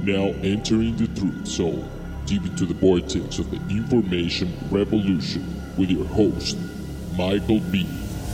now entering the truth zone, deep into the vortex of the information revolution with your host, Michael B.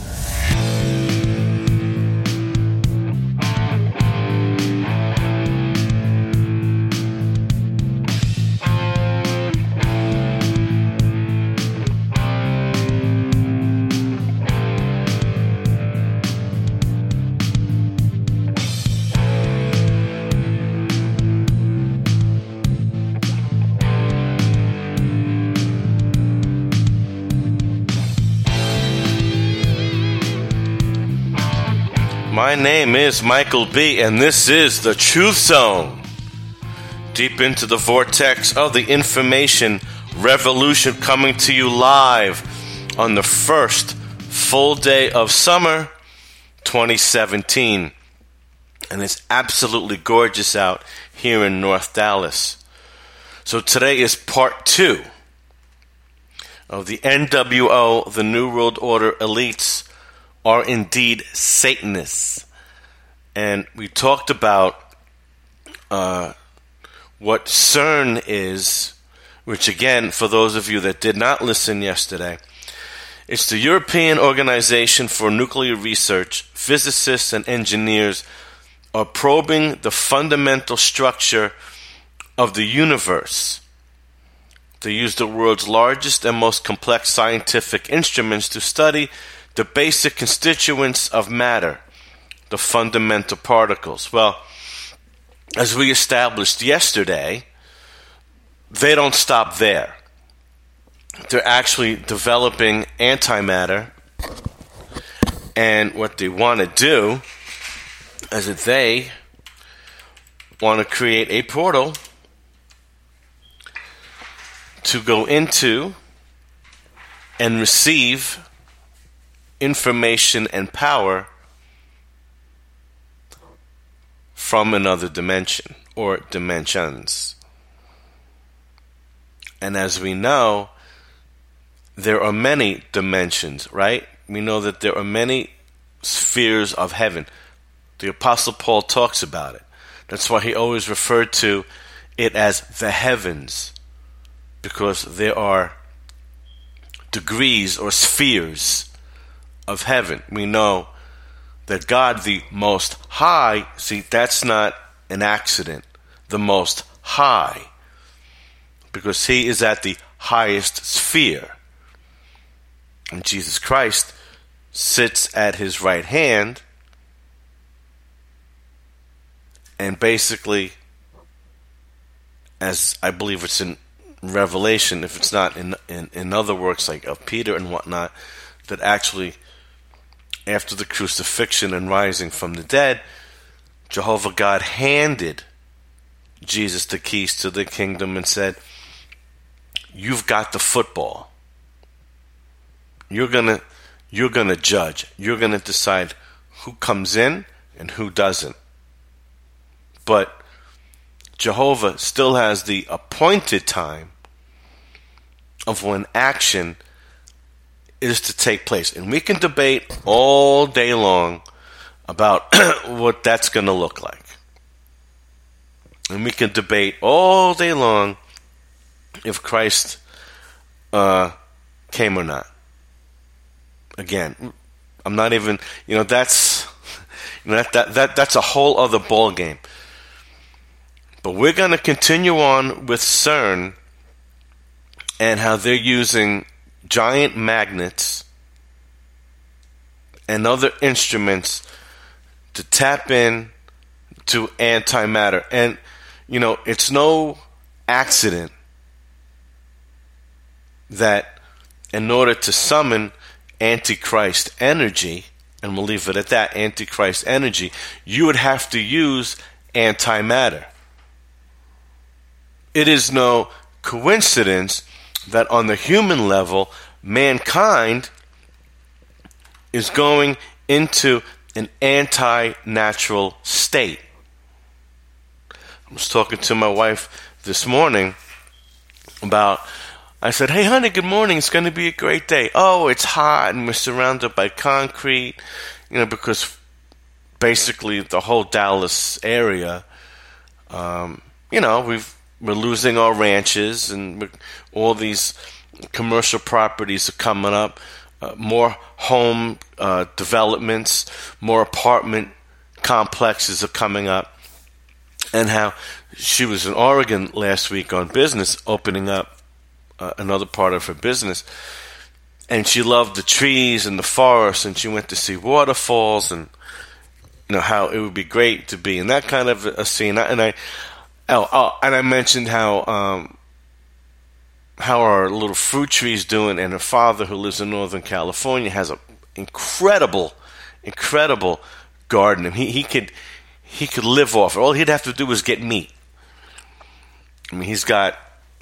My name is Michael B., and this is the Truth Zone. Deep into the vortex of the information revolution, coming to you live on the first full day of summer 2017. And it's absolutely gorgeous out here in North Dallas. So today is part 2 of the NWO, the New World Order elites are indeed Satanists. And we talked about what CERN is, which again, for those of you that did not listen yesterday, it's the European Organization for Nuclear Research. Physicists and engineers are probing the fundamental structure of the universe. They use the world's largest and most complex scientific instruments to study the basic constituents of matter, the fundamental particles. Well, as we established yesterday, they don't stop there. They're actually developing antimatter, and what they want to do is that they want to create a portal to go into and receive information and power from another dimension or dimensions. And as we know, there are many dimensions, right? We know that there are many spheres of heaven. The Apostle Paul talks about it. That's why he always referred to it as the heavens, because there are degrees or spheres of heaven. We know that God, the Most High, see, that's not an accident, the Most High, because He is at the highest sphere. And Jesus Christ sits at His right hand, and basically, as I believe it's in Revelation, if it's not in other works like of Peter and whatnot, that actually after the crucifixion and rising from the dead, Jehovah God handed Jesus the keys to the kingdom and said, "You've got the football. You're gonna judge. You're gonna decide who comes in and who doesn't." But Jehovah still has the appointed time of when action is to take place. And we can debate all day long about what that's going to look like. And we can debate all day long if Christ came or not. Again, I'm not even, that's a whole other ball game. But we're going to continue on with CERN and how they're using giant magnets and other instruments to tap in to antimatter. And, it's no accident that in order to summon Antichrist energy, and we'll leave it at that, Antichrist energy, you would have to use antimatter. It is no coincidence that on the human level, mankind is going into an anti-natural state. I was talking to my wife this morning about, I said, "Hey honey, good morning, it's going to be a great day." "Oh, it's hot and we're surrounded by concrete," because basically the whole Dallas area, we're losing our ranches, and all these commercial properties are coming up, more home developments, more apartment complexes are coming up, and how she was in Oregon last week on business, opening up another part of her business, and she loved the trees and the forest, and she went to see waterfalls, and how it would be great to be in that kind of a scene. And I mentioned how our little fruit tree's doing, and her father, who lives in Northern California, has an incredible garden. And he could live off it. All he'd have to do was get meat. I mean, he's got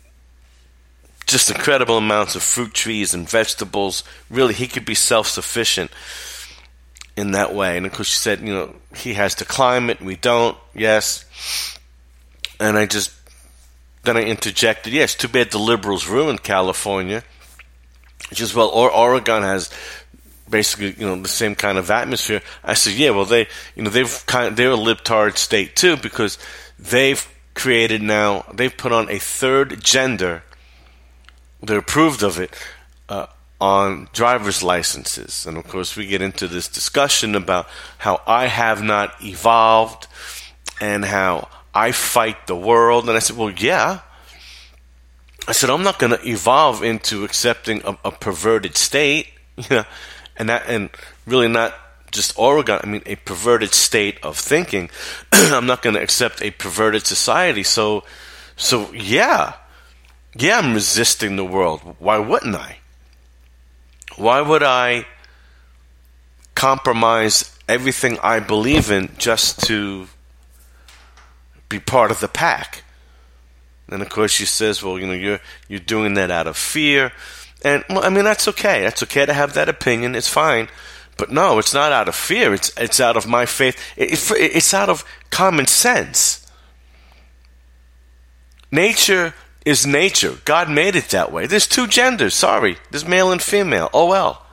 just incredible amounts of fruit trees and vegetables. Really, he could be self-sufficient in that way. And of course, she said, he has the climate, we don't. Yes. And then I interjected, yes, too bad the liberals ruined California. Just, well, Oregon has basically, the same kind of atmosphere. I said, yeah, well, they're a libtard state too, because they've put on a third gender. They're approved of it on driver's licenses. And of course, we get into this discussion about how I have not evolved and how I fight the world. And I said, well, yeah. I said, I'm not going to evolve into accepting a perverted state, and really not just Oregon. I mean, a perverted state of thinking. I'm not going to accept a perverted society. So yeah, I'm resisting the world. Why wouldn't I? Why would I compromise everything I believe in just to be part of the pack? And of course she says, well, you're doing that out of fear. And well, I mean, that's okay. That's okay to have that opinion. It's fine. But no, it's not out of fear. It's out of my faith. It's out of common sense. Nature is nature. God made it that way. There's two genders. Sorry. There's male and female. Oh well.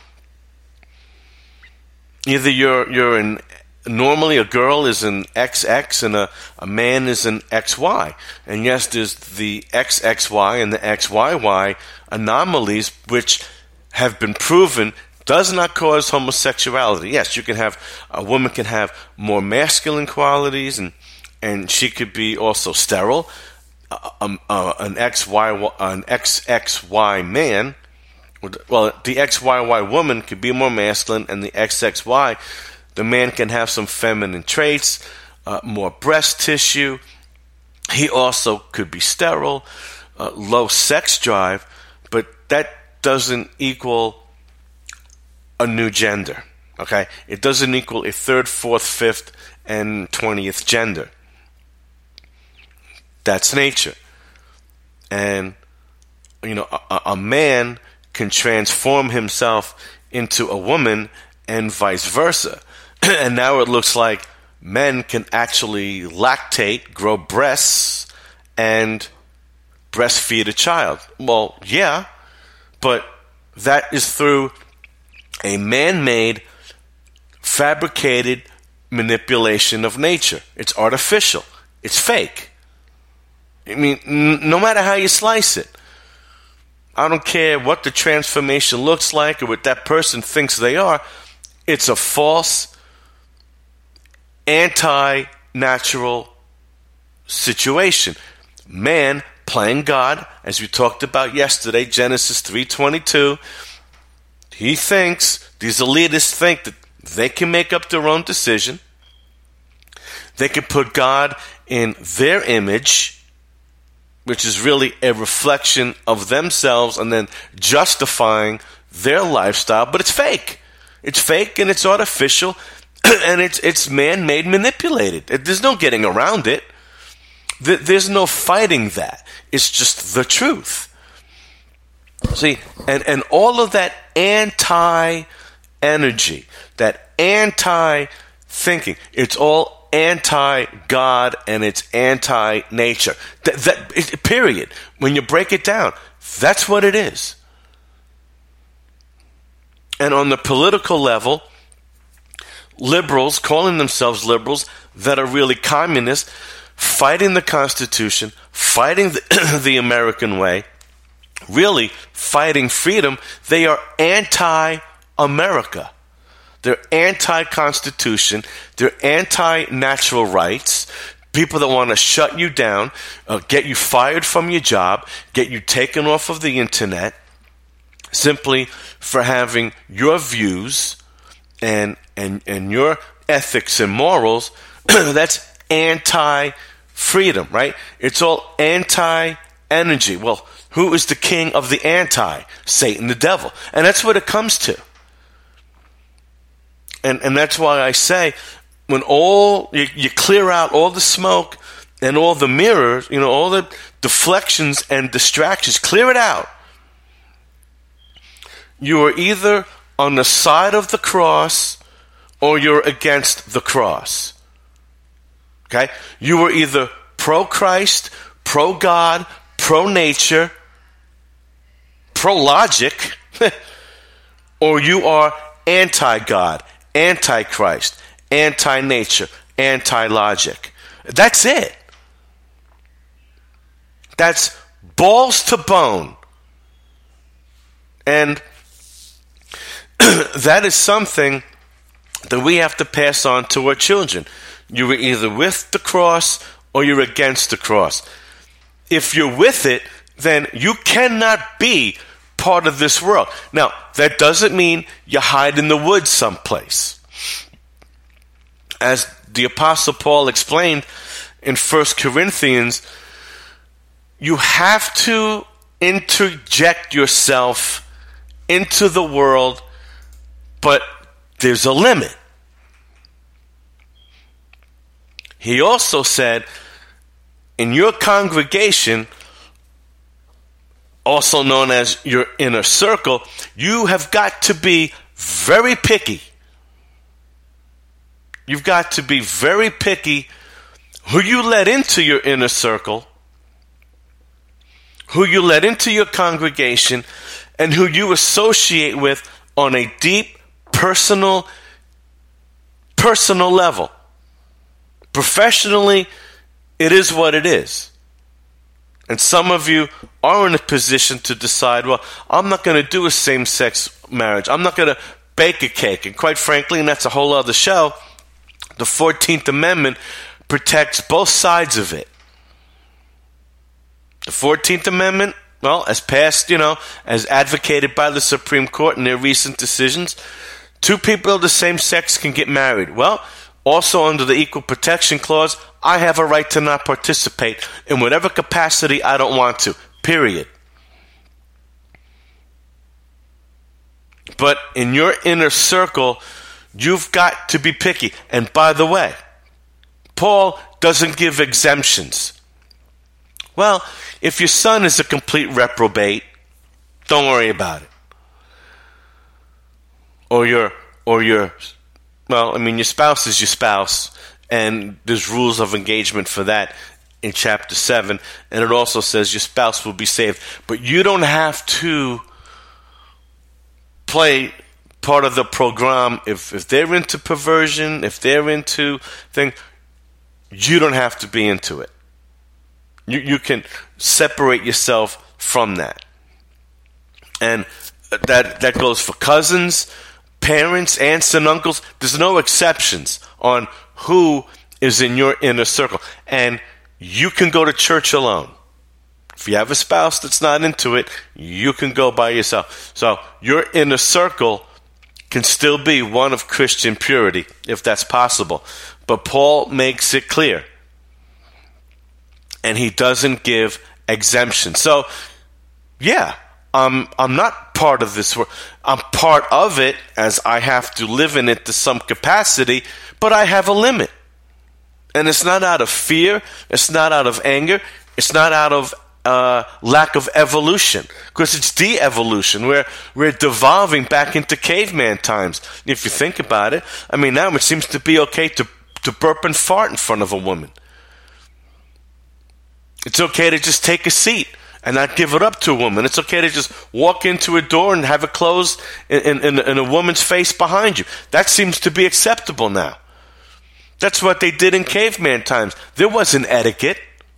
Either you're normally a girl is an XX and a man is an XY. And yes, there's the XXY and the XYY anomalies, which have been proven does not cause homosexuality. Yes, a woman can have more masculine qualities, and she could be also sterile. An XXY man, well, the XYY woman could be more masculine, and the XXY, the man can have some feminine traits, more breast tissue. He also could be sterile, low sex drive, but that doesn't equal a new gender, okay? It doesn't equal a third, fourth, fifth, and 20th gender. That's nature. And, a man can transform himself into a woman and vice versa. And now it looks like men can actually lactate, grow breasts, and breastfeed a child. Well, yeah, but that is through a man-made, fabricated manipulation of nature. It's artificial. It's fake. I mean, no matter how you slice it. I don't care what the transformation looks like or what that person thinks they are. It's a false, anti-natural situation. Man playing God, as we talked about yesterday, Genesis 3:22. These elitists think that they can make up their own decision. They can put God in their image, which is really a reflection of themselves, and then justifying their lifestyle. But it's fake. It's fake and it's artificial, and it's man-made, manipulated. There's no getting around it. There's no fighting that. It's just the truth. See, and all of that anti-energy, that anti-thinking, it's all anti-God and it's anti-nature. Period. When you break it down, that's what it is. And on the political level, liberals, calling themselves liberals, that are really communists, fighting the Constitution, fighting the American way, really fighting freedom. They are anti-America. They're anti-Constitution. They're anti-natural rights. People that want to shut you down, get you fired from your job, get you taken off of the internet, simply for having your views and your ethics and morals. That's anti-freedom, right? It's all anti-energy. Well, who is the king of the anti? Satan, the devil. And that's what it comes to. And that's why I say, when you clear out all the smoke and all the mirrors, all the deflections and distractions, clear it out. You are either on the side of the cross or you're against the cross. Okay? You are either pro-Christ, pro-God, pro-nature, pro-logic, or you are anti-God, anti-Christ, anti-nature, anti-logic. That's it. That's balls to bone. And that is something that we have to pass on to our children. You are either with the cross or you're against the cross. If you're with it, then you cannot be part of this world. Now, that doesn't mean you hide in the woods someplace. As the Apostle Paul explained in 1 Corinthians, you have to interject yourself into the world, but there's a limit. He also said, in your congregation, also known as your inner circle, you have got to be very picky. You've got to be very picky who you let into your inner circle, who you let into your congregation, and who you associate with on a deep, personal level. Professionally, it is what it is. And some of you are in a position to decide, well, I'm not going to do a same-sex marriage. I'm not going to bake a cake. And quite frankly, and that's a whole other show, the 14th Amendment protects both sides of it. The 14th Amendment, well, as passed, as advocated by the Supreme Court in their recent decisions, two people of the same sex can get married. Well, also under the Equal Protection Clause, I have a right to not participate in whatever capacity I don't want to, period. But in your inner circle, you've got to be picky. And by the way, Paul doesn't give exemptions. Well, if your son is a complete reprobate, don't worry about it. Or your spouse is your spouse, and there's rules of engagement for that in chapter 7, and it also says your spouse will be saved. But you don't have to play part of the program. If they're into perversion, if they're into things, you don't have to be into it. You can separate yourself from that. And that goes for cousins, parents, aunts, and uncles. There's no exceptions on who is in your inner circle. And you can go to church alone. If you have a spouse that's not into it, you can go by yourself. So your inner circle can still be one of Christian purity, if that's possible. But Paul makes it clear. And he doesn't give exemptions. So, yeah, I'm not part of this world. I'm part of it as I have to live in it to some capacity, but I have a limit. And it's not out of fear. It's not out of anger. It's not out of lack of evolution, because it's de-evolution. We're devolving back into caveman times. If you think about it, now it seems to be okay to burp and fart in front of a woman. It's okay to just take a seat and not give it up to a woman. It's okay to just walk into a door and have it closed in a woman's face behind you. That seems to be acceptable now. That's what they did in caveman times. There wasn't etiquette.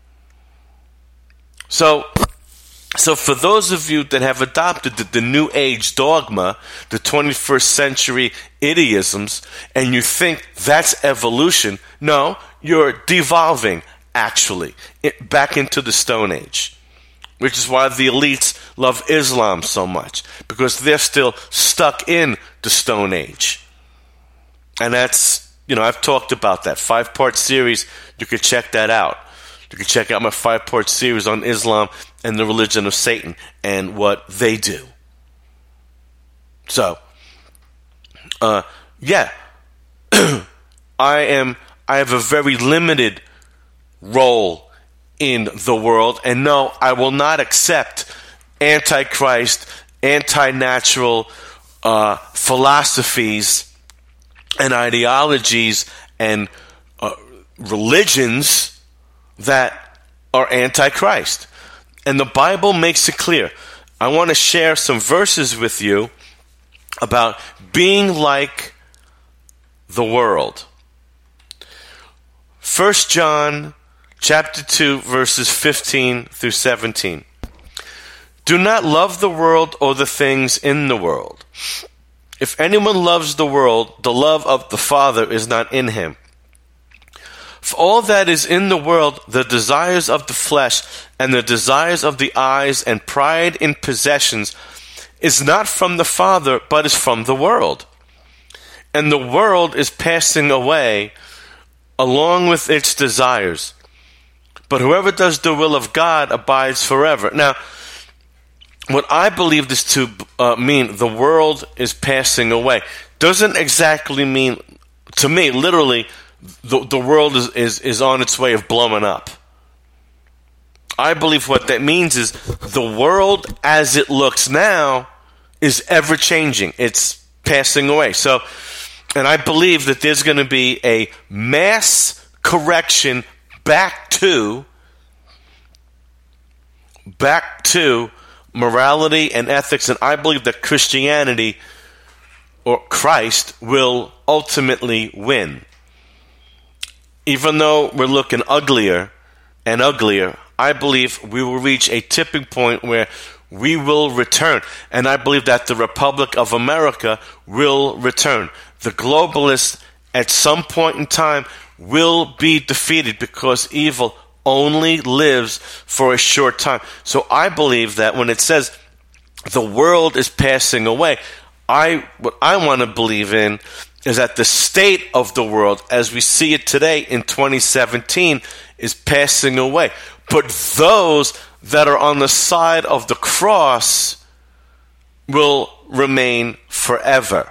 So for those of you that have adopted the New Age dogma, the 21st century idiisms, and you think that's evolution, no, you're devolving, actually, back into the Stone Age. Which is why the elites love Islam so much, because they're still stuck in the Stone Age. And that's, I've talked about that 5-part series. You could check that out. You can check out my 5-part series on Islam and the religion of Satan and what they do. So, I have a very limited role in the world, and no, I will not accept antichrist, anti-natural philosophies and ideologies and religions that are antichrist. And the Bible makes it clear. I want to share some verses with you about being like the world. 1 John chapter 2, verses 15 through 17. Do not love the world or the things in the world. If anyone loves the world, the love of the Father is not in him. For all that is in the world, the desires of the flesh and the desires of the eyes and pride in possessions, is not from the Father, but is from the world. And the world is passing away along with its desires. But whoever does the will of God abides forever. Now, what I believe this to mean, the world is passing away, doesn't exactly mean, to me, literally, the world is on its way of blowing up. I believe what that means is the world as it looks now is ever changing. It's passing away. So, and I believe that there's going to be a mass correction back to morality and ethics, and I believe that Christianity or Christ will ultimately win. Even though we're looking uglier and uglier, I believe we will reach a tipping point where we will return. And I believe that the Republic of America will return. The globalists at some point in time will be defeated because evil only lives for a short time. So I believe that when it says the world is passing away, what I want to believe in is that the state of the world as we see it today in 2017 is passing away. But those that are on the side of the cross will remain forever.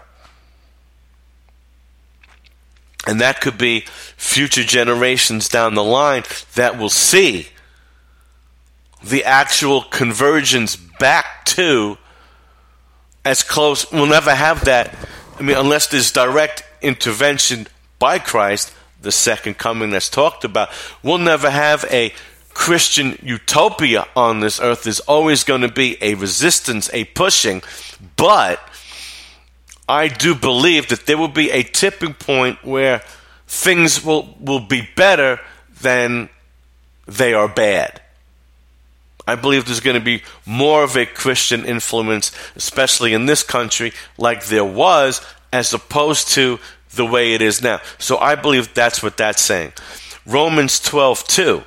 And that could be future generations down the line that will see the actual convergence back to as close. We'll never have that. I mean, unless there's direct intervention by Christ, the second coming that's talked about. We'll never have a Christian utopia on this earth. There's always going to be a resistance, a pushing. But I do believe that there will be a tipping point where things will be better than they are bad. I believe there's going to be more of a Christian influence, especially in this country, like there was, as opposed to the way it is now. So I believe that's what that's saying. Romans 12:2.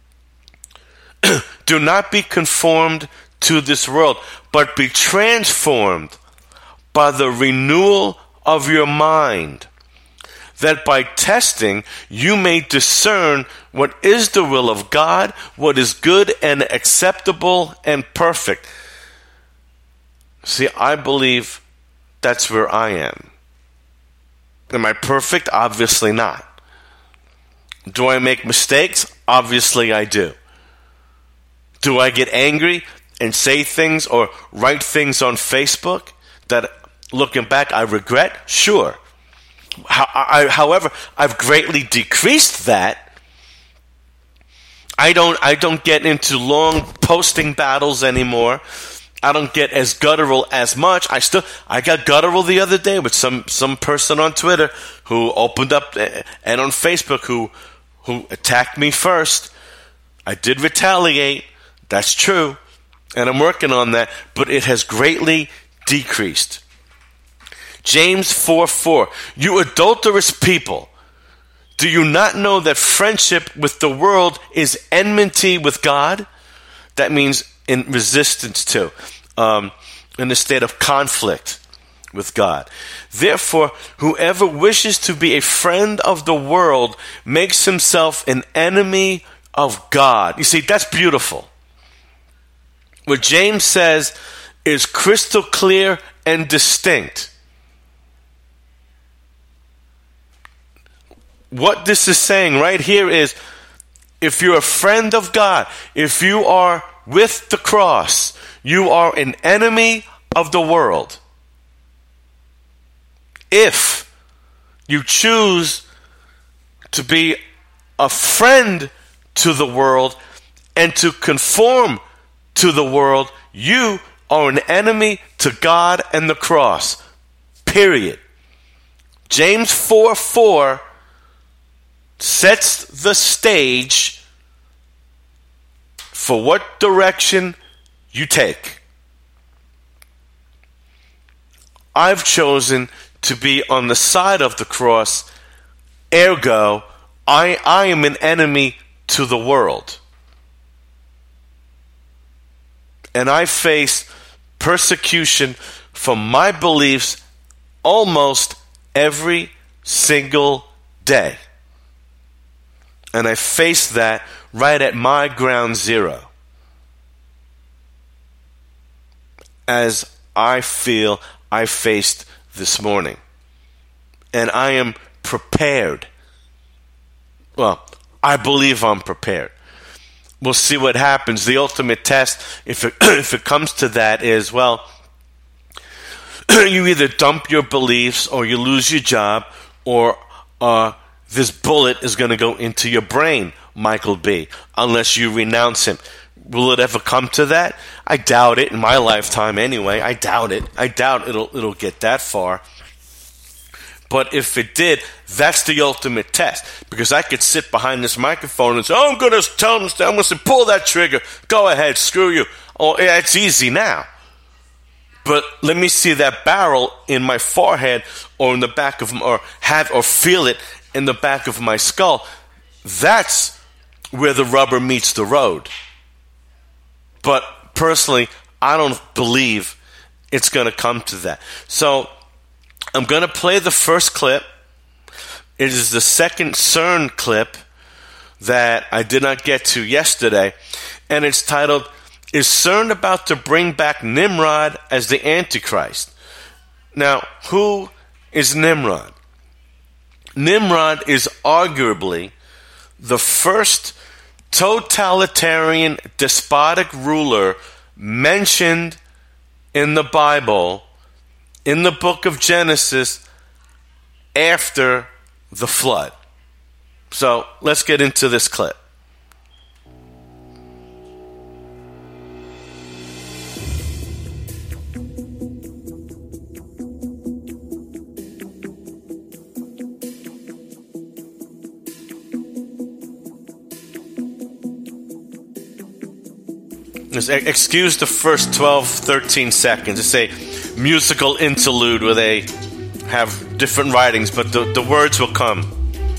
Do not be conformed to this world, but be transformed by the renewal of your mind, that by testing you may discern what is the will of God, what is good and acceptable and perfect. See, I believe that's where I am. Am I perfect? Obviously not. Do I make mistakes? Obviously I do. Do I get angry and say things or write things on Facebook that, looking back, I regret? Sure. However, I've greatly decreased that. I don't get into long posting battles anymore. I don't get as guttural as much. I got guttural the other day with some person on Twitter who opened up and on Facebook who attacked me first. I did retaliate. That's true. And I'm working on that, but it has greatly decreased. James 4:4. You adulterous people, do you not know that friendship with the world is enmity with God? That means in resistance to, in a state of conflict with God. Therefore, whoever wishes to be a friend of the world makes himself an enemy of God. You see, that's beautiful. What James says is crystal clear and distinct. What this is saying right here is, if you're a friend of God, if you are with the cross, you are an enemy of the world. If you choose to be a friend to the world and to conform to the world, you are an enemy to God and the cross. Period. James 4:4 sets the stage for what direction you take. I've chosen to be on the side of the cross, ergo, I am an enemy to the world. And I face persecution for my beliefs almost every single day. And I face that right at my ground zero. As I feel I faced this morning. And I am prepared. Well, I believe I'm prepared. We'll see what happens. The ultimate test, if it comes to that, is, well, you either dump your beliefs or you lose your job, or this bullet is going to go into your brain, Michael B., unless you renounce him. Will it ever come to that? I doubt it. In my lifetime anyway, I doubt it. I doubt it'll get that far. But if it did, that's the ultimate test. Because I could sit behind this microphone and say, oh, I'm going to tell them, I'm going to say, pull that trigger. Go ahead, screw you. Oh, yeah, it's easy now. But let me see that barrel in my forehead or in the back of, or feel it in the back of my skull. That's where the rubber meets the road. But personally, I don't believe it's going to come to that. So I'm going to play the first clip. It is the second CERN clip that I did not get to yesterday. And it's titled, Is CERN About to Bring Back Nimrod as the Antichrist? Now, who is Nimrod? Nimrod is arguably the first totalitarian, despotic ruler mentioned in the Bible, in the book of Genesis, after the flood. So let's get into this clip. Excuse the first 12, 13 seconds. It's a musical interlude where they have different writings, but the words will come.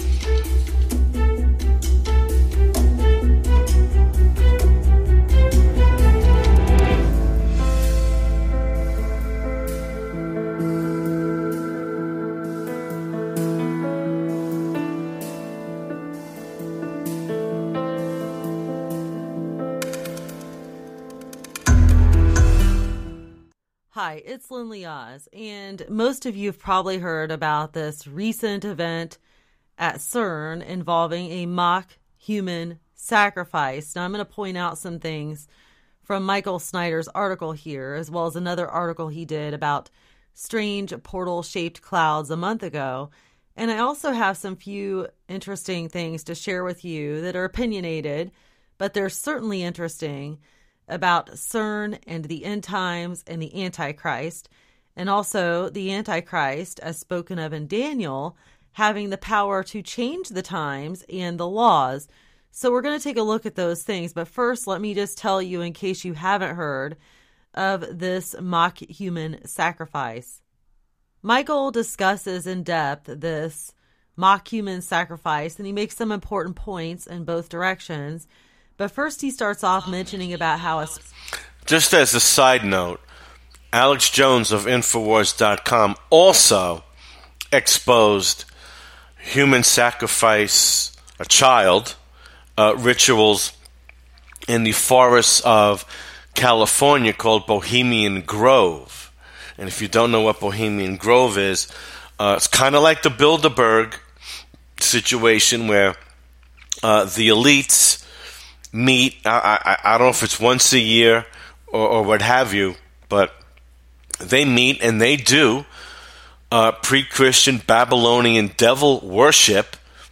Hi, it's Lindley Oz, and most of you have probably heard about this recent event at CERN involving a mock human sacrifice. Now, I'm going to point out some things from Michael Snyder's article here, as well as another article he did about strange portal-shaped clouds a month ago. And I also have some few interesting things to share with you that are opinionated, but they're certainly interesting. about CERN and the end times and the Antichrist, and also the Antichrist, as spoken of in Daniel, having the power to change the times and the laws. So we're going to take a look at those things. But first, let me just tell you, in case you haven't heard, of this mock human sacrifice. Michael discusses in depth this mock human sacrifice, and he makes some important points in both directions. But first, he starts off mentioning about how just as a side note, Alex Jones of Infowars.com also exposed human sacrifice, a child, rituals in the forests of California called Bohemian Grove. And if you don't know what Bohemian Grove is, it's kind of like the Bilderberg situation where the elites meet. I don't know if it's once a year or what have you, but they meet and they do pre-Christian Babylonian devil worship,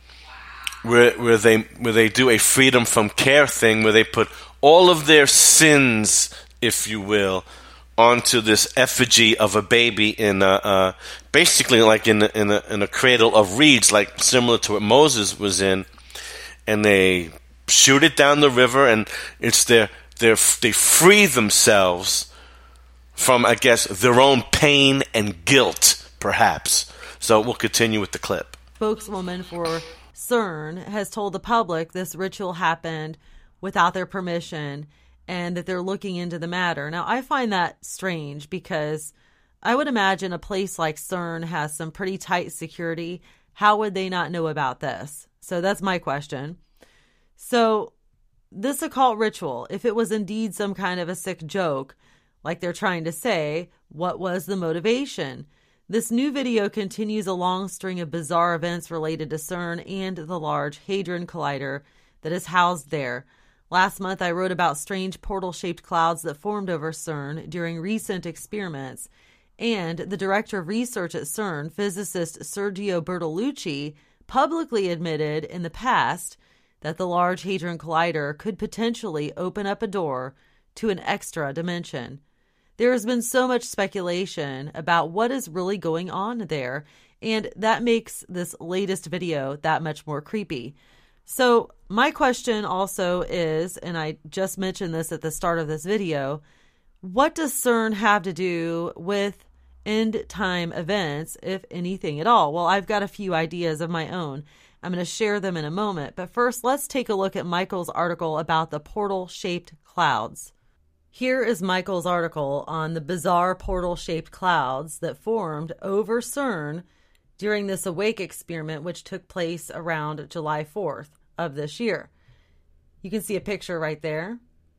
where they do a freedom from care thing, where they put all of their sins, if you will, onto this effigy of a baby in basically like in a cradle of reeds, like similar to what Moses was in, and they shoot it down the river, and it's they free themselves from, I guess, their own pain and guilt, perhaps. So we'll continue with the clip. Spokeswoman for CERN has told the public this ritual happened without their permission and that they're looking into the matter. Now, I find that strange because I would imagine a place like CERN has some pretty tight security. How would they not know about this? So that's my question. So this occult ritual, if it was indeed some kind of a sick joke, like they're trying to say, what was the motivation? This new video continues a long string of bizarre events related to CERN and the Large Hadron Collider that is housed there. Last month, I wrote about strange portal-shaped clouds that formed over CERN during recent experiments, and the director of research at CERN, physicist Sergio Bertolucci, publicly admitted in the past that the Large Hadron Collider could potentially open up a door to an extra dimension. There has been so much speculation about what is really going on there, and that makes this latest video that much more creepy. So my question also is, and I just mentioned this at the start of this video, what does CERN have to do with end-time events, if anything at all? Well, I've got a few ideas of my own. I'm going to share them in a moment. But first, let's take a look at Michael's article about the portal-shaped clouds. Here is Michael's article on the bizarre portal-shaped clouds that formed over CERN during this Awake experiment, which took place around July 4th of this year. You can see a picture right there.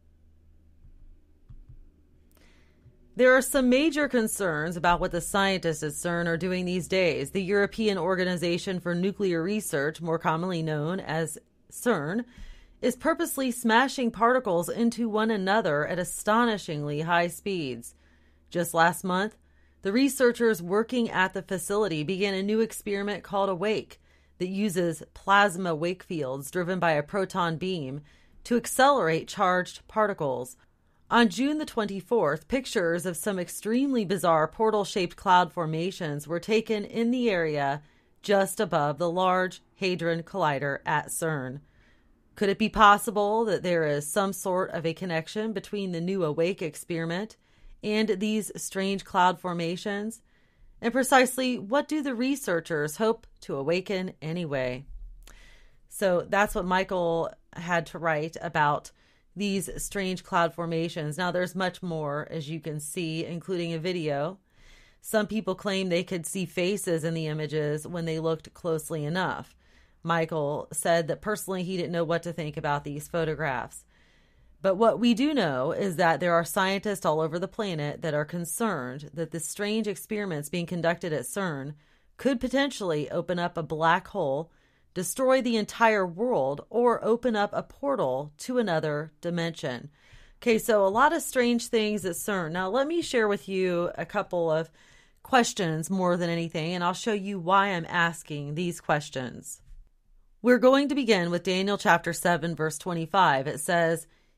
There are some major concerns about what the scientists at CERN are doing these days. The European Organization for Nuclear Research, more commonly known as CERN, is purposely smashing particles into one another at astonishingly high speeds. Just last month, the researchers working at the facility began a new experiment called Awake that uses plasma wake fields driven by a proton beam to accelerate charged particles. On June the 24th, pictures of some extremely bizarre portal-shaped cloud formations were taken in the area just above the Large Hadron Collider at CERN. Could it be possible that there is some sort of a connection between the new Awake experiment and these strange cloud formations? And precisely what do the researchers hope to awaken anyway? So that's what Michael had to write about these strange cloud formations. Now, there's much more, as you can see, including a video. Some people claim they could see faces in the images when they looked closely enough. Michael said that personally he didn't know what to think about these photographs. But what we do know is that there are scientists all over the planet that are concerned that the strange experiments being conducted at CERN could potentially open up a black hole, destroy the entire world, or open up a portal to another dimension. Okay, so a lot of strange things at CERN. Now, let me share with you a couple of questions more than anything, and I'll show you why I'm asking these questions. We're going to begin with Daniel chapter 7, verse 25. It says,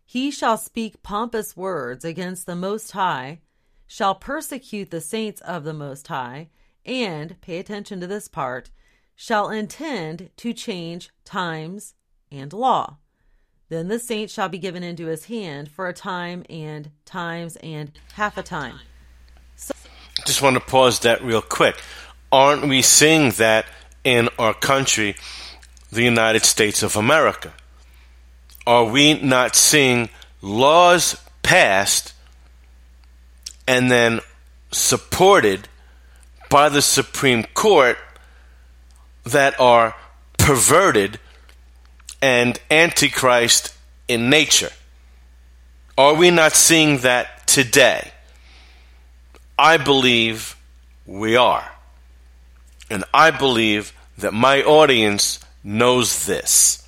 He shall speak pompous words against the Most High, shall persecute the saints of the Most High, and, pay attention to this part, shall intend to change times and law. Then the saint shall be given into his hand for a time and times and half a time. Just want to pause that real quick. Aren't we seeing that in our country, the United States of America? Are we not seeing laws passed and then supported by the Supreme Court that are perverted and antichrist in nature? Are we not seeing that today? I believe we are. And I believe that my audience knows this.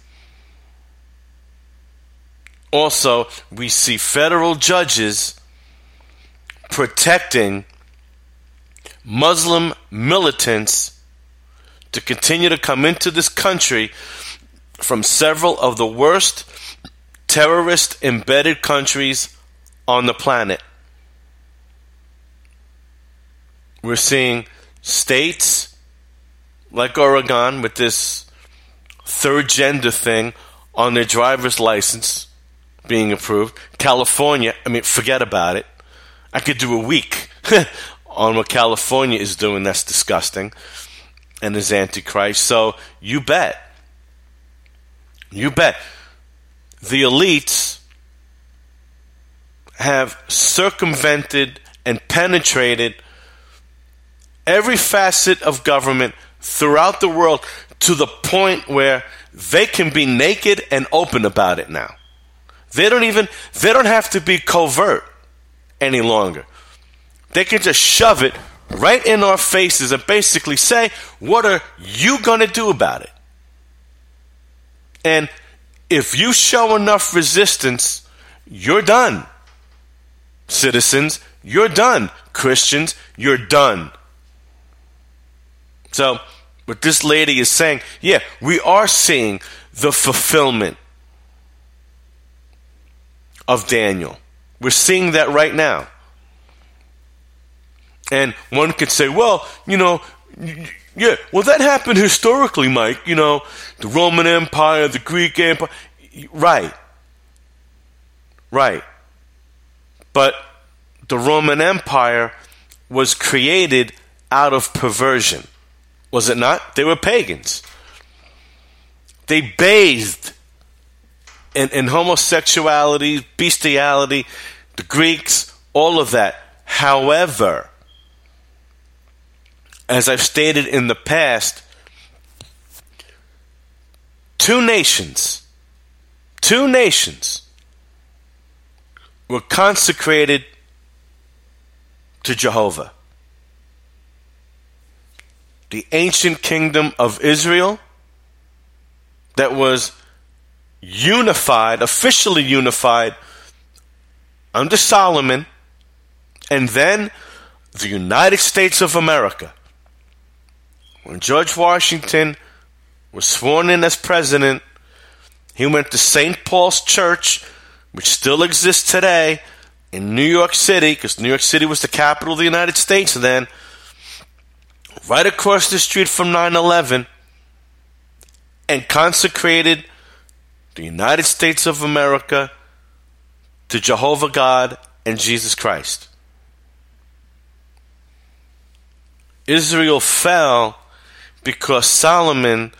Also, we see federal judges protecting Muslim militants to continue to come into this country from several of the worst terrorist-embedded countries on the planet. We're seeing states like Oregon with this third gender thing on their driver's license being approved. California, forget about it. I could do a week on what California is doing. That's disgusting and is antichrist. So you bet. You bet. The elites have circumvented and penetrated every facet of government throughout the world to the point where they can be naked and open about it now. They don't have to be covert any longer. They can just shove it right in our faces and basically say, what are you going to do about it? And if you show enough resistance, you're done. Citizens, you're done. Christians, you're done. So, what this lady is saying, yeah, we are seeing the fulfillment of Daniel. We're seeing that right now. And one could say, well, yeah, well, that happened historically, Mike. The Roman Empire, the Greek Empire. Right. But the Roman Empire was created out of perversion. Was it not? They were pagans. They bathed in homosexuality, bestiality, the Greeks, all of that. However, as I've stated in the past, two nations were consecrated to Jehovah. The ancient kingdom of Israel that was unified, officially unified under Solomon, and then the United States of America. When George Washington was sworn in as president, he went to St. Paul's Church, which still exists today in New York City, because New York City was the capital of the United States then, right across the street from 9/11, and consecrated the United States of America to Jehovah God and Jesus Christ. Israel fell because Solomon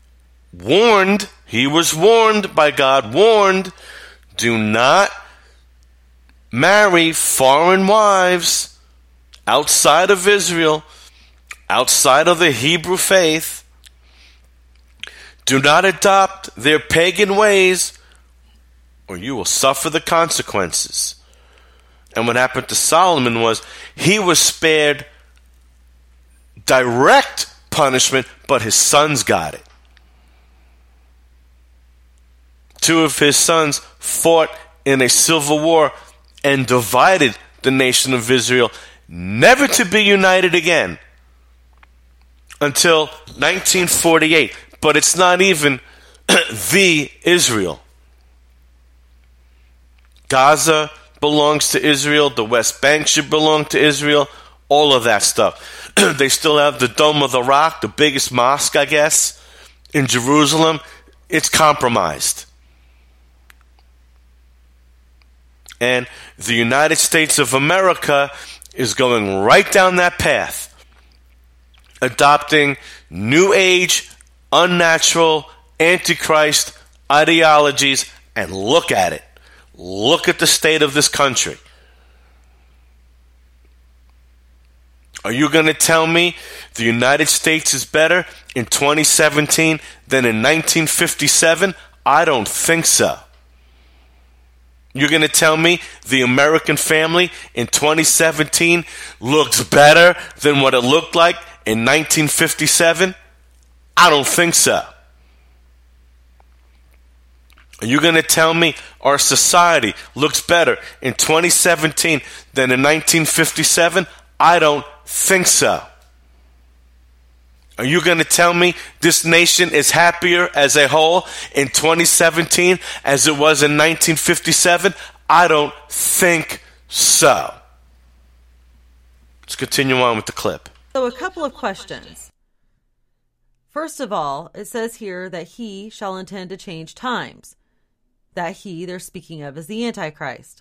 he was warned by God, do not marry foreign wives outside of Israel, outside of the Hebrew faith. Do not adopt their pagan ways, or you will suffer the consequences. And what happened to Solomon was he was spared direct punishment, but his sons got it. Two of his sons fought in a civil war and divided the nation of Israel, never to be united again until 1948. But it's not even the Israel. Gaza belongs to Israel. The West Bank should belong to Israel. All of that stuff. They still have the Dome of the Rock, the biggest mosque, I guess, in Jerusalem. It's compromised. And the United States of America is going right down that path, adopting New Age, unnatural, Antichrist ideologies, and look at it. Look at the state of this country. Are you going to tell me the United States is better in 2017 than in 1957? I don't think so. You're going to tell me the American family in 2017 looks better than what it looked like in 1957? I don't think so. Are you going to tell me our society looks better in 2017 than in 1957? I don't think so. Are you going to tell me this nation is happier as a whole in 2017 as it was in 1957? I don't think so. Let's continue on with the clip. So a couple of questions. First of all, it says here that he shall intend to change times. That he they're speaking of is the Antichrist.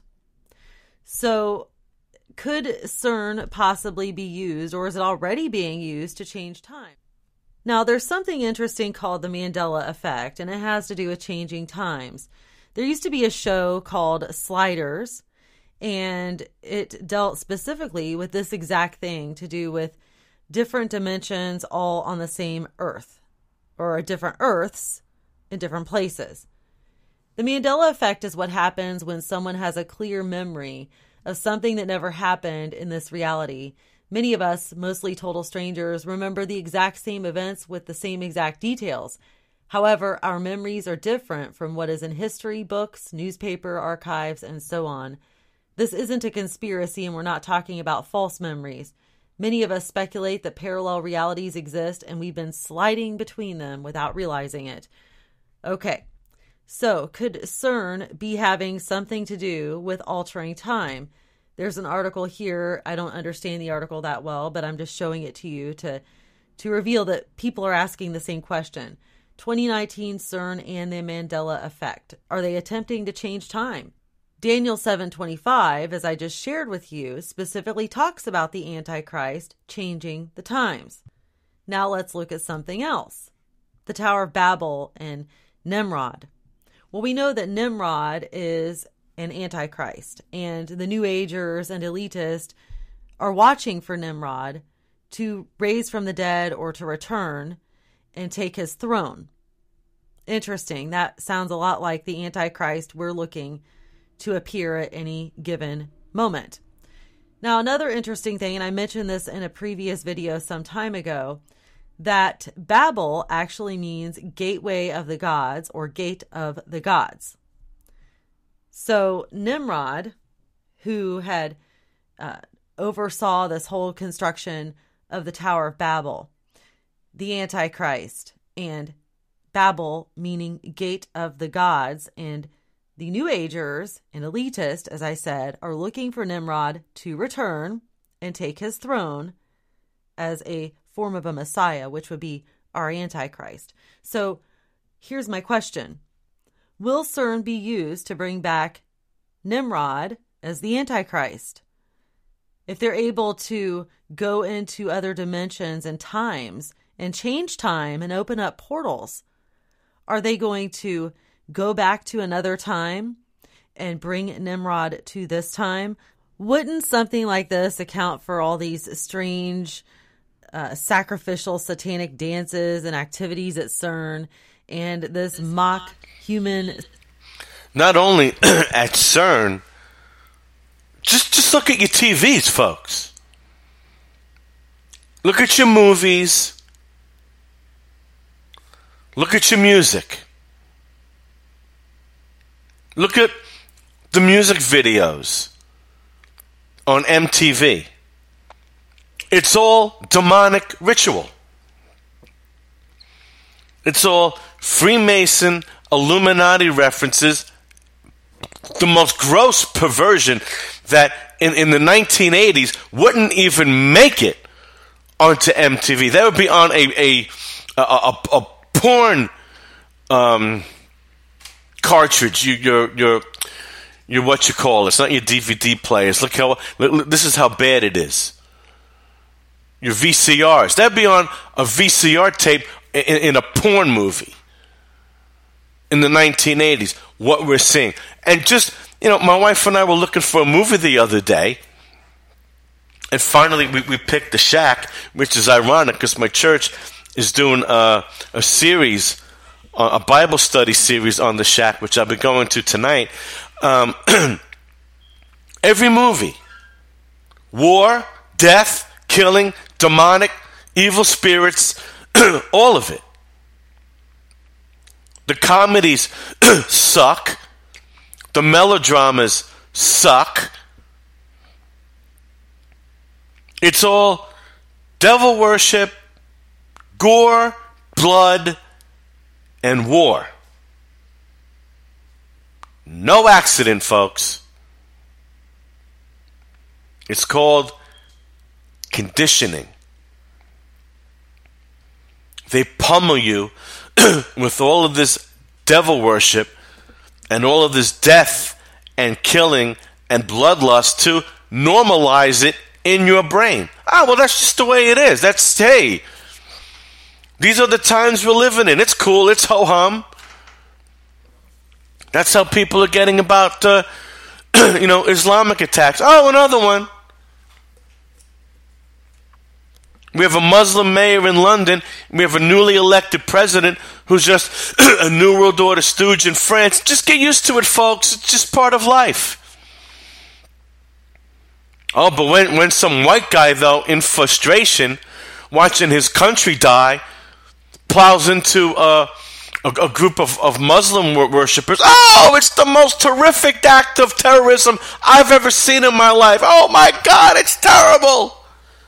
So could CERN possibly be used, or is it already being used, to change time? Now, there's something interesting called the Mandela effect, and it has to do with changing times. There used to be a show called Sliders, and it dealt specifically with this exact thing to do with different dimensions all on the same Earth, or different Earths in different places. The Mandela effect is what happens when someone has a clear memory of something that never happened in this reality. Many of us, mostly total strangers, remember the exact same events with the same exact details. However, our memories are different from what is in history books, newspaper archives, and so on. This isn't a conspiracy, and we're not talking about false memories. Many of us speculate that parallel realities exist, and we've been sliding between them without realizing it. Okay, so could CERN be having something to do with altering time? There's an article here. I don't understand the article that well, but I'm just showing it to you to reveal that people are asking the same question. 2019 CERN and the Mandela effect. Are they attempting to change time? Daniel 7:25, as I just shared with you, specifically talks about the Antichrist changing the times. Now let's look at something else. The Tower of Babel and Nimrod. Well, we know that Nimrod is an Antichrist, and the New Agers and elitists are watching for Nimrod to raise from the dead or to return and take his throne. Interesting. That sounds a lot like the Antichrist we're looking to appear at any given moment. Now, another interesting thing, and I mentioned this in a previous video some time ago, that Babel actually means gateway of the gods or gate of the gods. So Nimrod, who had oversaw this whole construction of the Tower of Babel, the Antichrist, and Babel meaning gate of the gods, and the New Agers and elitists, as I said, are looking for Nimrod to return and take his throne as a form of a Messiah, which would be our Antichrist. So here's my question. Will CERN be used to bring back Nimrod as the Antichrist? If they're able to go into other dimensions and times and change time and open up portals, are they going to go back to another time and bring Nimrod to this time? Wouldn't something like this account for all these strange sacrificial satanic dances and activities at CERN and this mock human? Not only at CERN, just look at your TVs, folks. Look at your movies. Look at your music. Look at the music videos on MTV. It's all demonic ritual. It's all Freemason, Illuminati references the most gross perversion that in the 1980s wouldn't even make it onto MTV. That would be on a porn cartridge. Your what you call it. It's not your DVD players. This is how bad it is. Your VCRs. That'd be on a VCR tape in a porn movie in the 1980s. What we're seeing. And just, my wife and I were looking for a movie the other day, and finally we picked The Shack, which is ironic because my church is doing a series, a Bible study series on The Shack, which I'll be going to tonight. Every movie, war, death, killing, demonic, evil spirits, all of it. The comedies suck. The melodramas suck. It's all devil worship, gore, blood, and war. No accident, folks. It's called conditioning. They pummel you with all of this devil worship and all of this death and killing and bloodlust to normalize it in your brain. Well, that's just the way it is. These are the times we're living in. It's cool. It's ho-hum. That's how people are getting about, Islamic attacks. Oh, another one. We have a Muslim mayor in London. We have a newly elected president who's just a New World Order stooge in France. Just get used to it, folks. It's just part of life. Oh, but when some white guy, though, in frustration, watching his country die, plows into a group of Muslim worshippers, it's the most horrific act of terrorism I've ever seen in my life. Oh, my God, it's terrible.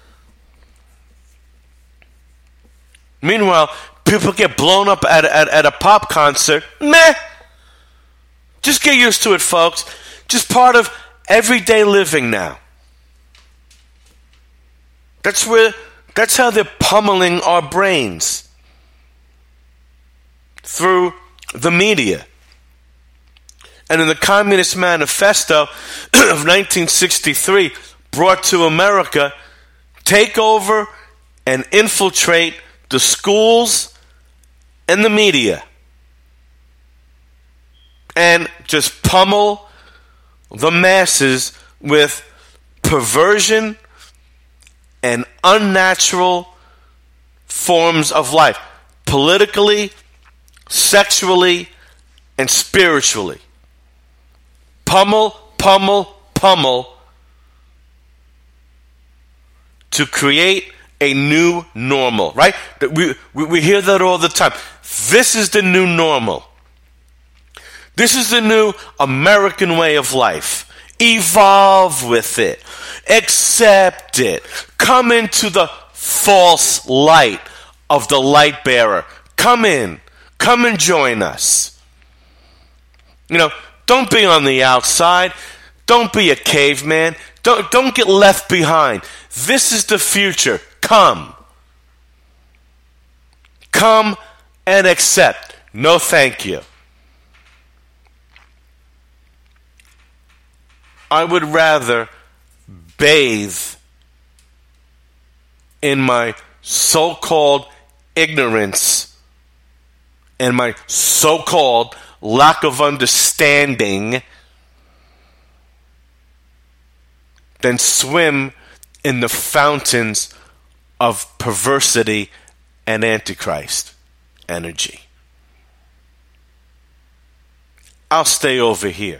Meanwhile, people get blown up at a pop concert. Meh. Just get used to it, folks. Just part of everyday living now. That's how they're pummeling our brains. Through the media. And in the Communist Manifesto of 1963, brought to America, take over and infiltrate the schools and the media, and just pummel the masses with perversion and unnatural forms of life, politically, sexually, and spiritually. Pummel, pummel, pummel to create a new normal, right? We hear that all the time. This is the new normal. This is the new American way of life. Evolve with it. Accept it. Come into the false light of the light bearer. Come in. Come and join us. Don't be on the outside. Don't be a caveman. Don't get left behind. This is the future. Come. Come and accept. No, thank you. I would rather bathe in my so-called ignorance and my so-called lack of understanding than swim in the fountains of perversity and antichrist energy. I'll stay over here.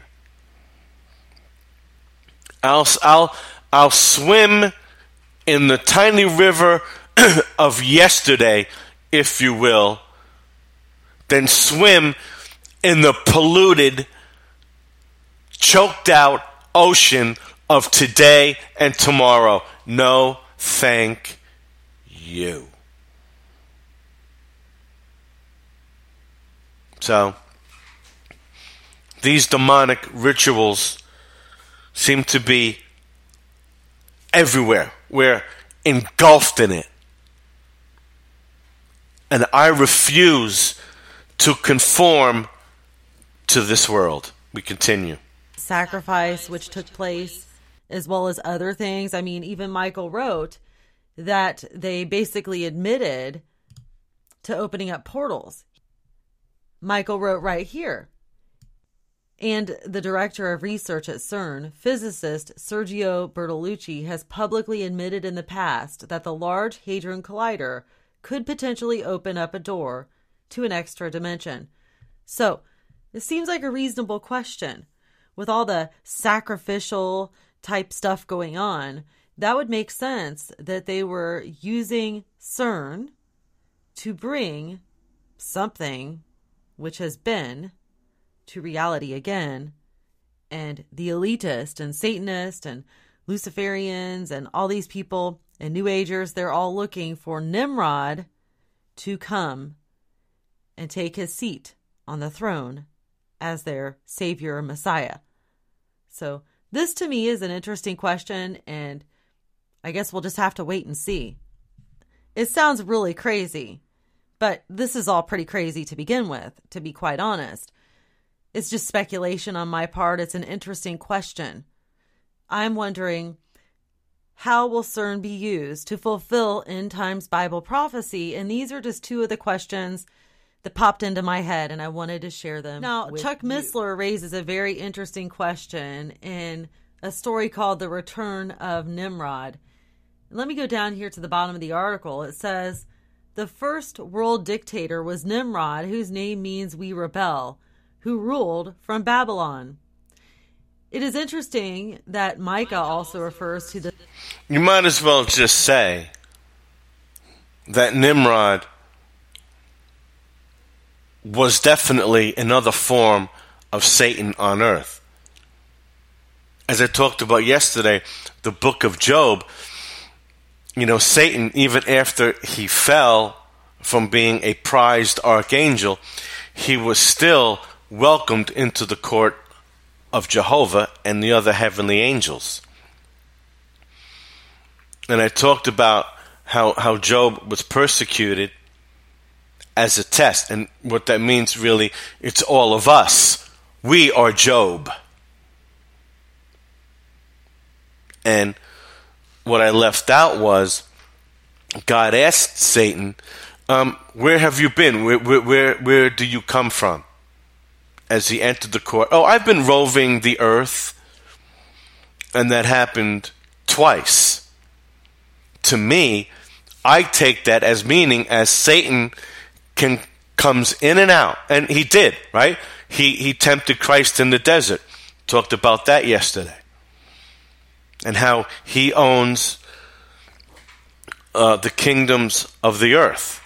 I'll swim in the tiny river of yesterday, if you will, than swim in the polluted, choked out ocean of today and tomorrow. No, thank you. So, these demonic rituals seem to be everywhere. We're engulfed in it. And I refuse to conform to this world. We continue. Sacrifice which took place, as well as other things. I mean, even Michael wrote that they basically admitted to opening up portals. Michael wrote right here. And the director of research at CERN, physicist Sergio Bertolucci, has publicly admitted in the past that the Large Hadron Collider could potentially open up a door to an extra dimension. So, it seems like a reasonable question. With all the sacrificial type stuff going on, that would make sense that they were using CERN to bring something which has been to reality again. And the elitist and Satanist and Luciferians and all these people and New Agers, they're all looking for Nimrod to come and take his seat on the throne as their savior or Messiah. So this to me is an interesting question, and I guess we'll just have to wait and see. It sounds really crazy, but this is all pretty crazy to begin with, to be quite honest. It's just speculation on my part. It's an interesting question. I'm wondering, how will CERN be used to fulfill end times Bible prophecy? And these are just two of the questions that popped into my head, and I wanted to share them. Now, Chuck Missler raises a very interesting question in a story called The Return of Nimrod. Let me go down here to the bottom of the article. It says, the first world dictator was Nimrod, whose name means we rebel, who ruled from Babylon. It is interesting that Micah also refers to the... You might as well just say that Nimrod was definitely another form of Satan on earth. As I talked about yesterday, the book of Job, Satan, even after he fell from being a prized archangel, he was still welcomed into the court of Jehovah and the other heavenly angels. And I talked about how Job was persecuted as a test. And what that means really, it's all of us. We are Job. And what I left out was, God asked Satan, where have you been? Where do you come from? As he entered the court. Oh, I've been roving the earth. And that happened twice. To me, I take that as meaning as Satan comes in and out. And he did, right? He tempted Christ in the desert. Talked about that yesterday. And how he owns the kingdoms of the earth.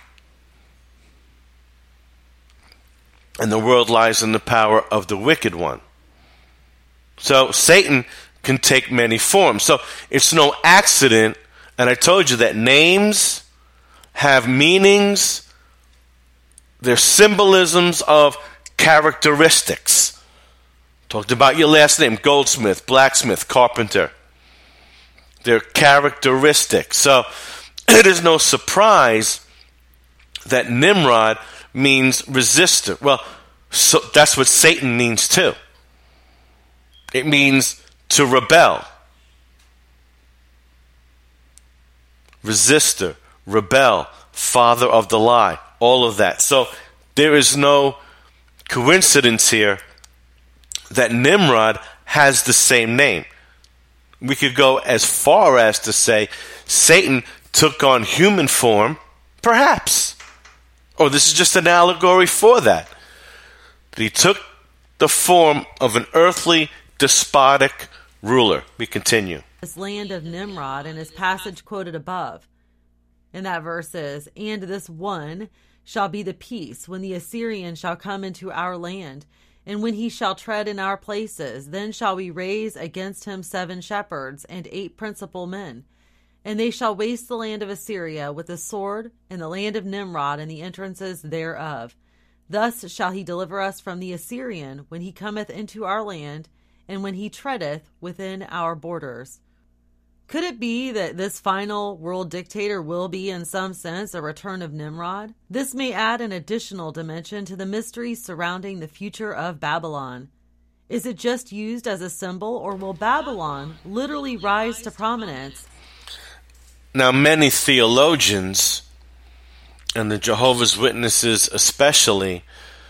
And the world lies in the power of the wicked one. So Satan can take many forms. So it's no accident, and I told you that names have meanings. They're symbolisms of characteristics. Talked about your last name, goldsmith, blacksmith, carpenter. They're characteristics. So it is no surprise that Nimrod means resistor. Well, so that's what Satan means too. It means to rebel. Resistor, rebel, father of the lie, all of that. So there is no coincidence here that Nimrod has the same name. We could go as far as to say Satan took on human form, perhaps. Or this is just an allegory for that. But he took the form of an earthly, despotic ruler. We continue. This land of Nimrod, in his passage quoted above, in that verse is, and this one shall be the peace, when the Assyrian shall come into our land, and when he shall tread in our places, then shall we raise against him 7 shepherds and 8 principal men. And they shall waste the land of Assyria with the sword, and the land of Nimrod and the entrances thereof. Thus shall he deliver us from the Assyrian when he cometh into our land, and when he treadeth within our borders. Could it be that this final world dictator will be, in some sense, a return of Nimrod? This may add an additional dimension to the mysteries surrounding the future of Babylon. Is it just used as a symbol, or will Babylon literally rise to prominence? Now, many theologians, and the Jehovah's Witnesses especially,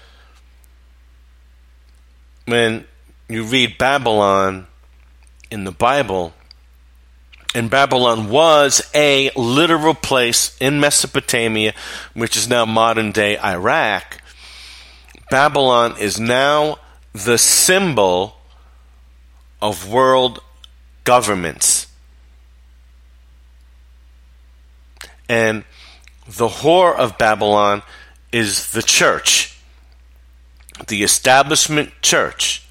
when you read Babylon in the Bible, and Babylon was a literal place in Mesopotamia, which is now modern-day Iraq. Babylon is now the symbol of world governments. And the whore of Babylon is the church, the establishment church,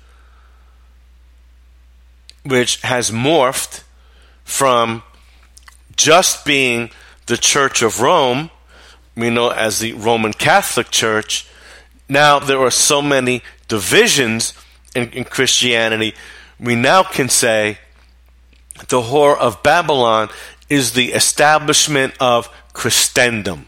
which has morphed from just being the Church of Rome, we know as the Roman Catholic Church. Now there are so many divisions in Christianity, we now can say the whore of Babylon is the establishment of Christendom.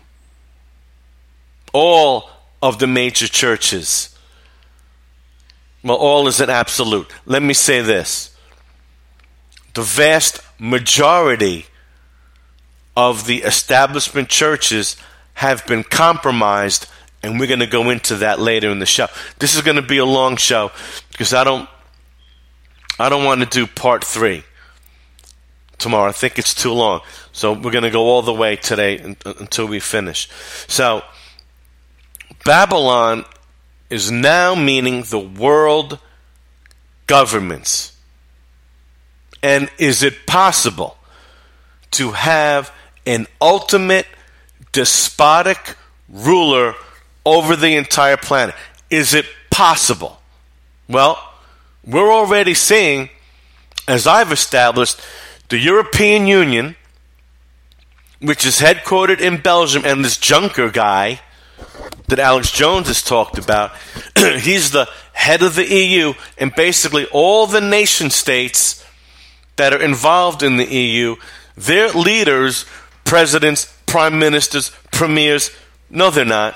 All of the major churches. Well, all is an absolute. Let me say this. The vast majority of the establishment churches have been compromised, and we're going to go into that later in the show. This is going to be a long show because I don't want to do part 3 tomorrow. I think it's too long. So we're going to go all the way today until we finish. So Babylon is now meaning the world governments. And is it possible to have an ultimate despotic ruler over the entire planet? Is it possible? Well, we're already seeing, as I've established, the European Union, which is headquartered in Belgium, and this Juncker guy that Alex Jones has talked about, he's the head of the EU, and basically all the nation states that are involved in the EU, their leaders, presidents, prime ministers, premiers, no, they're not.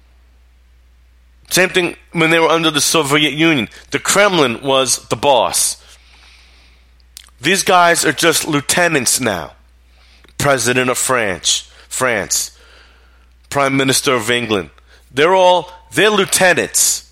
Same thing when they were under the Soviet Union. The Kremlin was the boss. These guys are just lieutenants now. President of France, Prime Minister of England. They're lieutenants.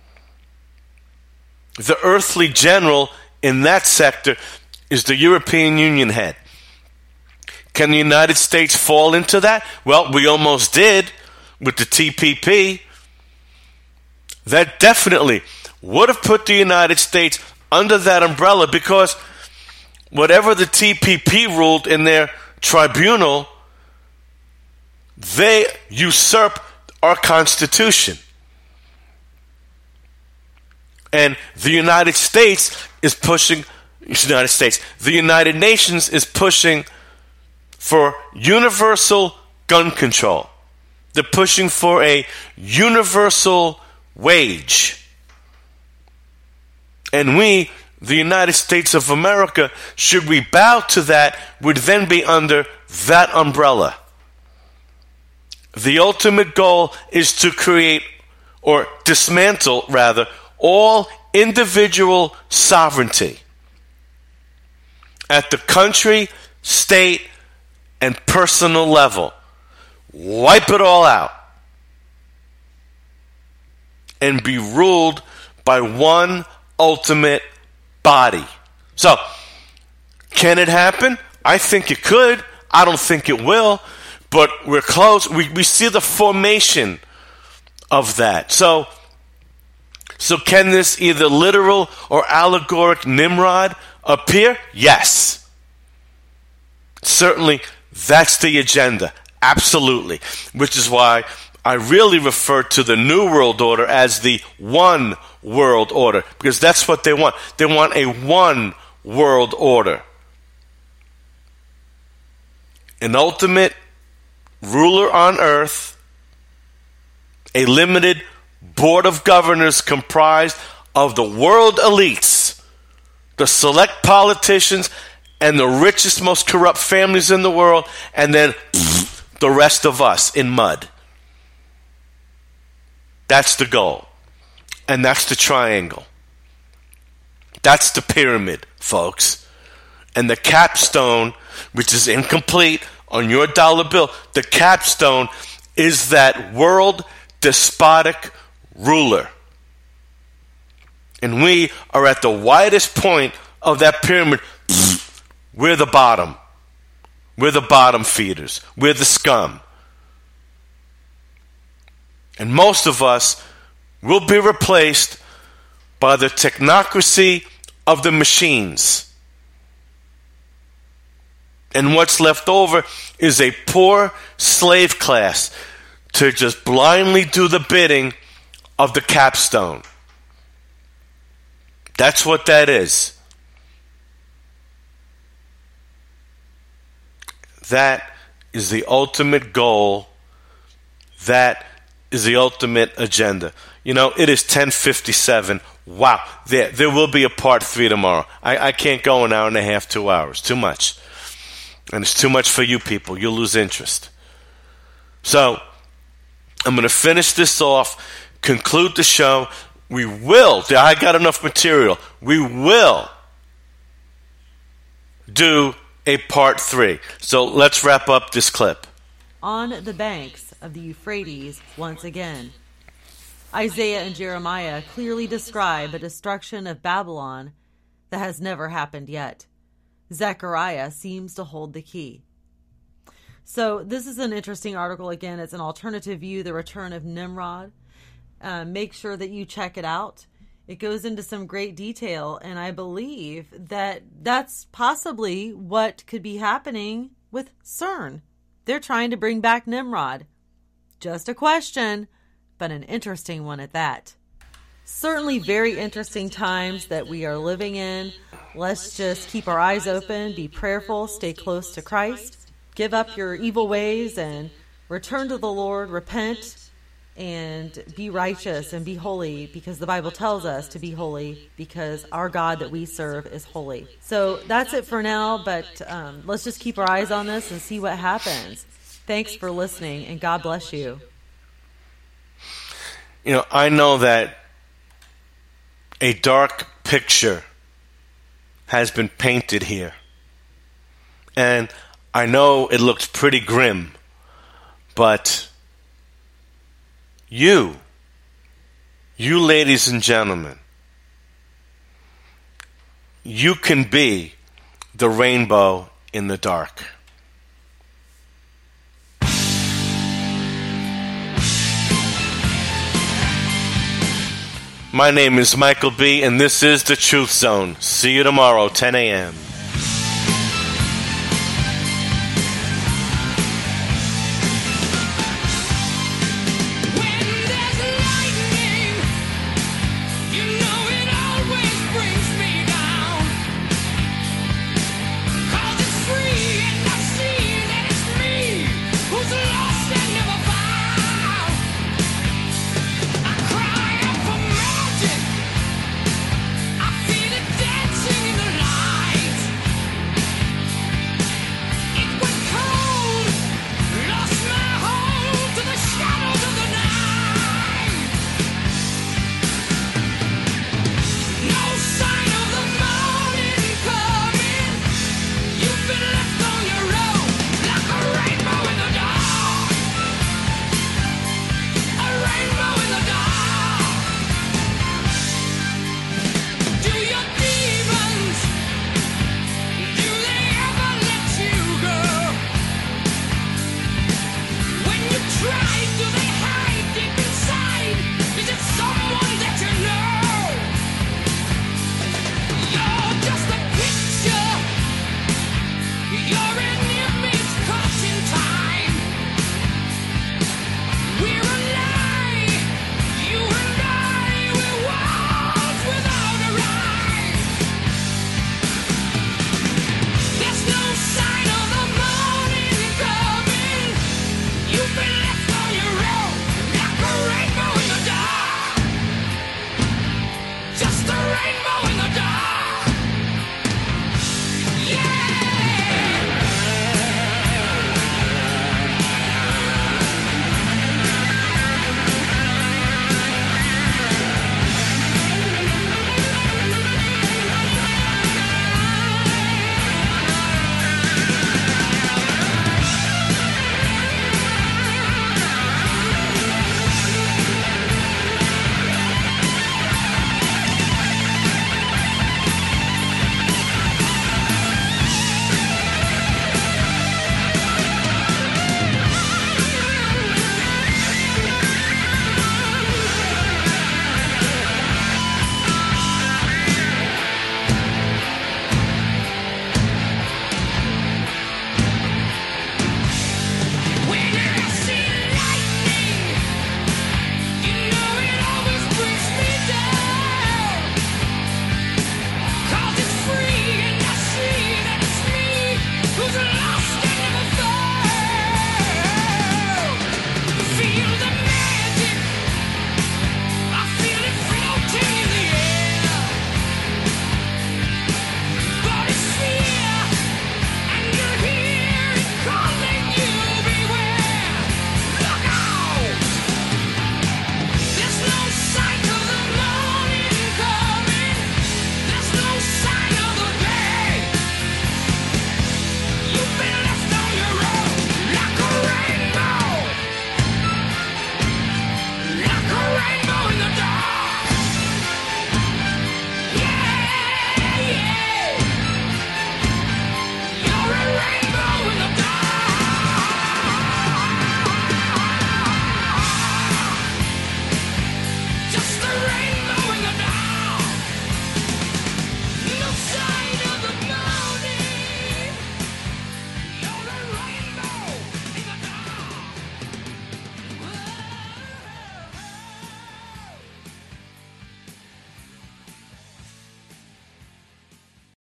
The earthly general in that sector is the European Union head. Can the United States fall into that? Well, we almost did with the TPP. That definitely would have put the United States under that umbrella, because whatever the TPP ruled in their tribunal, they usurp our Constitution. And the United States is pushing, the United Nations is pushing for universal gun control. They're pushing for a universal wage. And we, the United States of America, should we bow to that, would then be under that umbrella. The ultimate goal is to create, or dismantle rather, all individual sovereignty at the country, state, and personal level. Wipe it all out and be ruled by one ultimate body. So, can it happen? I think it could. I don't think it will, but we're close. We see the formation of that. So can this either literal or allegoric Nimrod appear? Yes. Certainly, that's the agenda. Absolutely. Which is why I really refer to the New World Order as the One World Order, because that's what they want. They want a one world order. An ultimate ruler on earth, a limited board of governors comprised of the world elites, the select politicians, and the richest, most corrupt families in the world, and then the rest of us in mud. That's the goal. And that's the triangle. That's the pyramid, folks. And the capstone, which is incomplete on your dollar bill, the capstone is that world despotic ruler. And we are at the widest point of that pyramid. We're the bottom. We're the bottom feeders. We're the scum. And most of us will be replaced by the technocracy of the machines. And what's left over is a poor slave class to just blindly do the bidding of the capstone. That's what that is. That is the ultimate goal. That is the ultimate agenda. You know, it is 10:57. Wow. There will be a part 3 tomorrow. I can't go an hour and a half, 2 hours. Too much. And it's too much for you people. You'll lose interest. So, I'm going to finish this off, conclude the show. We will, I got enough material. We will do a part 3. So let's wrap up this clip. On the banks of the Euphrates once again. Isaiah and Jeremiah clearly describe a destruction of Babylon that has never happened yet. Zechariah seems to hold the key. So this is an interesting article. Again, it's an alternative view, the return of Nimrod. Make sure that you check it out. It goes into some great detail, and I believe that that's possibly what could be happening with CERN. They're trying to bring back Nimrod. Just a question, but an interesting one at that. Certainly very interesting times that we are living in. Let's just keep our eyes open, be prayerful, stay close to Christ, give up your evil ways and return to the Lord, repent, and be righteous and be holy, because the Bible tells us to be holy because our God that we serve is holy. So that's it for now, but let's just keep our eyes on this and see what happens. Thanks for listening, and God bless you. You know, I know that a dark picture has been painted here. And I know it looks pretty grim, but you ladies and gentlemen, you can be the rainbow in the dark. My name is Michael B., and this is The Truth Zone. See you tomorrow, 10 a.m. Try to